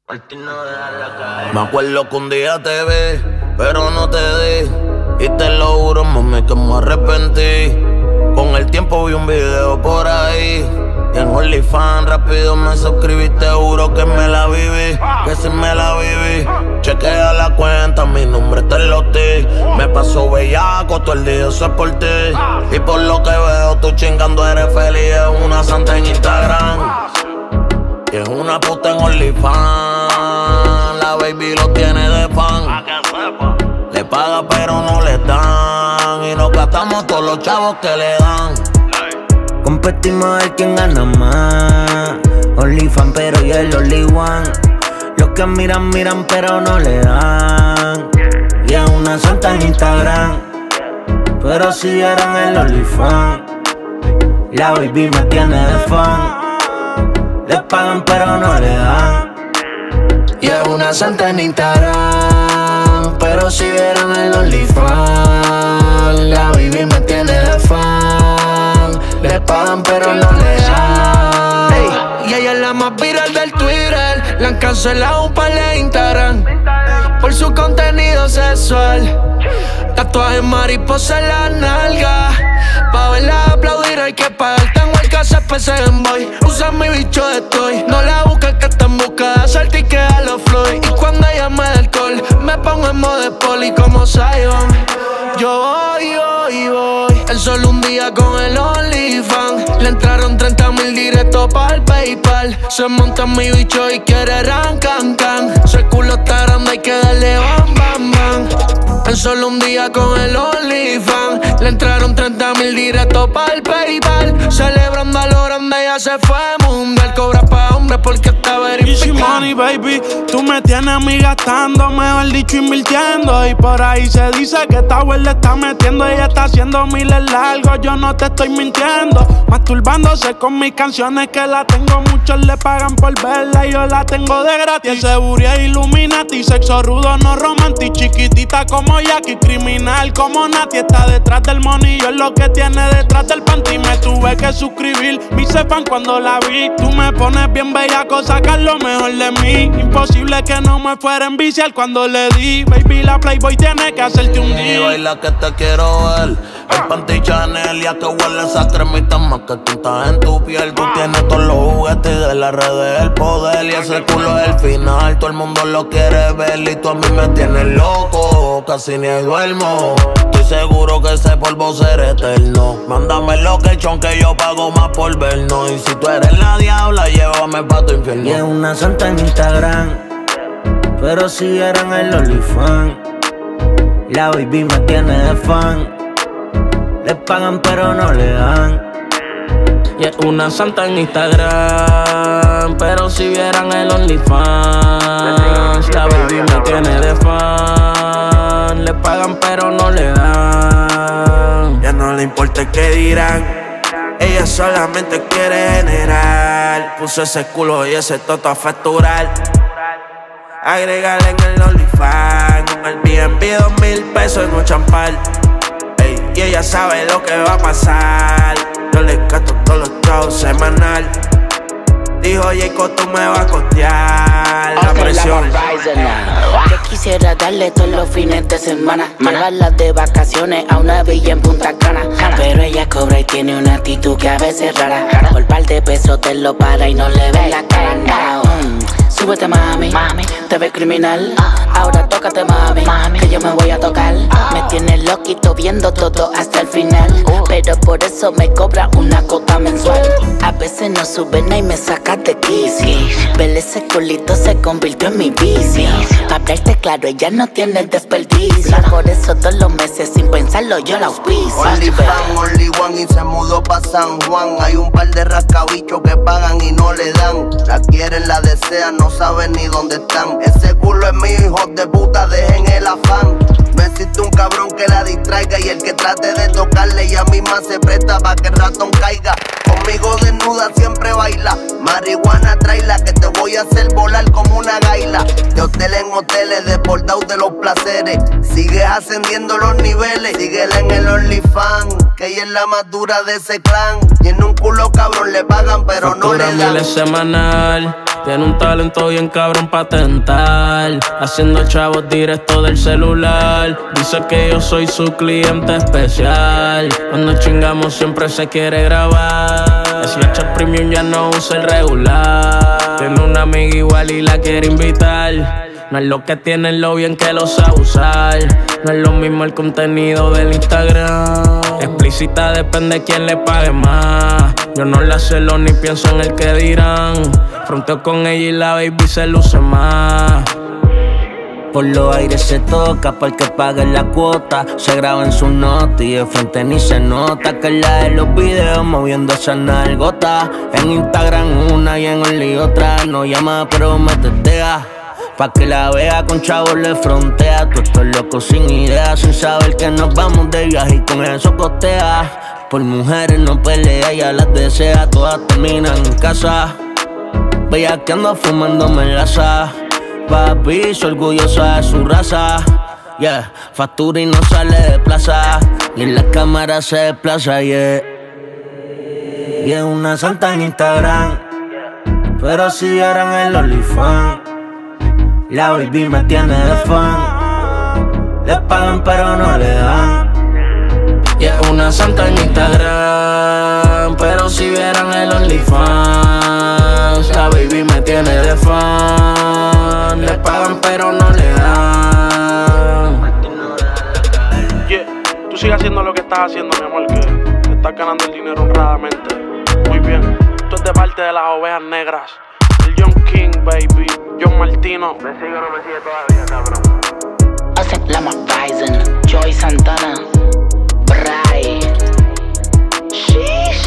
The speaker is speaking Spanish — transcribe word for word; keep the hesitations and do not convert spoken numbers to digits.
Me acuerdo que un día te vi, pero no te di. Y te lo juro, mami, que me arrepentí. Con el tiempo vi un video por ahí y en OnlyFans rápido me suscribí. Te juro que me la viví, que si me la viví. Chequea la cuenta, mi nombre te lo di. Me paso bellaco, todo el día eso es por ti. Y por lo que veo, tú chingando eres feliz. Es una santa en Instagram y es una puta en OnlyFans. La baby lo tiene de fan. Le paga pero no le dan. Y nos gastamos todos los chavos que le dan. Competimos a ver quién gana más. OnlyFans pero yo el only one. Los que miran, miran pero no le dan. Y es una santa en Instagram, pero si eran el OnlyFans. La baby me tiene de fan. Le pagan pero no le dan. Y es una santa en Instagram, pero si vieran el OnlyFans. La baby me tiene de fan. Le pagan pero no le dan. Ey, y ella es la más viral del Twitter. La han cancelado un par de Instagram por su contenido sexual. Tatuaje mariposa en la nalga. Pa' verla aplaudir hay que pagar. Tengo el caso P C en boy. Usa mi bicho de toy. No la busques que está en busca de hacerte y que a los Floyd. Y cuando ella me da alcohol, me pongo en modo de poli como Zion. Yo voy, voy, voy. Él solo un día con el OnlyFans. Le entraron treinta mil directos pa'l PayPal. Se monta en mi bicho y quiere ran, can, can. Su culo está grande, hay que darle bam, bam, bam. En solo un día con el OnlyFans. Le entraron treinta mil directos pa'l PayPal. Celebrando a lo grande, ya se fue mundial. Cobra pa' hombre porque está verificado. Easy money, baby, tú me tienes a mí gastando, mejor dicho invirtiendo. Y por ahí se dice que esta güey le está metiendo. Ella está haciendo miles largos, yo no te estoy mintiendo. Masturbándose con mis canciones que la tengo. Muchos le pagan por verla y yo la tengo de gratis. Seguridad Illuminati, sexo rudo, no romantic. Chiquitita como Jackie, criminal como Nati. Está detrás del money, yo es lo que tiene detrás del panty. Me tuve que suscribir, me hice fan cuando la vi. Tú me pones bien bellaco, sacar lo mejor de mí. Imposible que no me fuera a enviciar cuando le di. Baby, la Playboy tiene que hacerte un Y día. baila que te quiero ver. El panty Chanel y a que huele esa cremita más que tinta en tu piel. Tú tienes todos los juguetes de la red del poder. Y ese culo es el final, todo el mundo lo quiere ver. Y tú a mí me tienes loco, casi ni duermo. Estoy seguro que ese polvo será eterno. Mándame location que yo pago más por vernos. Y si tú eres la diabla, llévame pa' tu infierno. Y es una santa en Instagram, pero si eran el OnlyFans. La baby me tiene de fan. Le pagan pero no le dan. Y es una santa en Instagram, pero si vieran el OnlyFans. La baby me tiene de fan. Le pagan pero no le dan. Ya no le importa qué dirán. Ella solamente quiere generar. Puso ese culo y ese toto a facturar. Agregarle en el OnlyFans. Con el B and B dos mil pesos en un champal. Ey, y ella sabe lo que va a pasar. Yo le gasto todos los chavos semanal. Dijo Jacob, tú me vas a costear la presión. Yo quisiera darle todos los fines de semana, llevarla de vacaciones a una villa en Punta Cana. Pero ella cobra y tiene una actitud que a veces es rara. Por par de pesos te lo para y no le ve la cara. No. Mm. Súbete mami, mami, te ves criminal. Ahora tócate mami, mami, que yo me voy a tocar. Me tienes loquito viendo todo hasta el final. Pero por eso me cobra una cuota mensual. A veces no sube nada y me saca de quicio. Ver ese culito se convirtió en mi vicio. Pa' hablarte claro, ella no tiene desperdicio. Por eso todos los meses sin pensarlo yo la auspicio. OnlyFans, only one y se mudó pa' San Juan. Hay un par de rascabichos que pagan y no le dan. La quieren, la desean, no saben ni dónde están. Ese culo es mío, hijos de puta, dejen el afán. No existe un cabrón que la distraiga. Y el que trate de tocarle ella misma se presta pa' que el ratón caiga. Conmigo desnuda siempre baila. Marihuana traila que te voy a hacer volar como una gaila. De hotel en hoteles, desbordado de los placeres. Sigues ascendiendo los niveles. Síguela en el OnlyFans, que ella es la más dura de ese clan. Tiene un culo cabrón, le pagan pero Factura no le dan. miles semanal. Tiene un talento bien cabrón pa' tentar, haciendo chavos directo del celular. Dice que yo soy su cliente especial. Cuando chingamos siempre se quiere grabar. Snapchat Premium ya no usa el regular. Tiene una amiga igual y la quiere invitar. No es lo que tiene, es lo bien que lo sabe usar. No es lo mismo el contenido del Instagram. Explícita depende de quién le pague más. Yo no la celo ni pienso en el que dirán. Fronteo con ella y la baby se luce más. Por los aires se toca para el que pague la cuota. Se graba en su nota y de frente ni se nota. Que es la de los videos moviendo esa nalgota. En Instagram una y en Only otra. No llama pero me testea. Pa' que la vea con chavos le frontea. Tú estás loco sin idea, sin saber que nos vamos de viaje y con eso costea. Por mujeres no pelea, ella las desea. Todas terminan en casa, bellaqueando, fumándome en la sa. Papi, soy orgullosa de su raza. Yeah, factura y no sale de plaza. Y en la cámara se desplaza, yeah. Y es una santa en Instagram, pero si vieran el OnlyFans, la baby me tiene de fan. Le pagan pero no le dan. Y es una santa en Instagram, pero si vieran el OnlyFans, la baby me tiene de fan. Le pagan pero no le dan. Yeah, tú sigues haciendo lo que estás haciendo, mi amor, que estás ganando el dinero honradamente. Muy bien, esto es de parte de las ovejas negras. El Young King, baby, John Martino. Me sigue o no me sigue todavía, cabrón. Hacen Lama Bison, Joy Santana, Bray. Sheesh.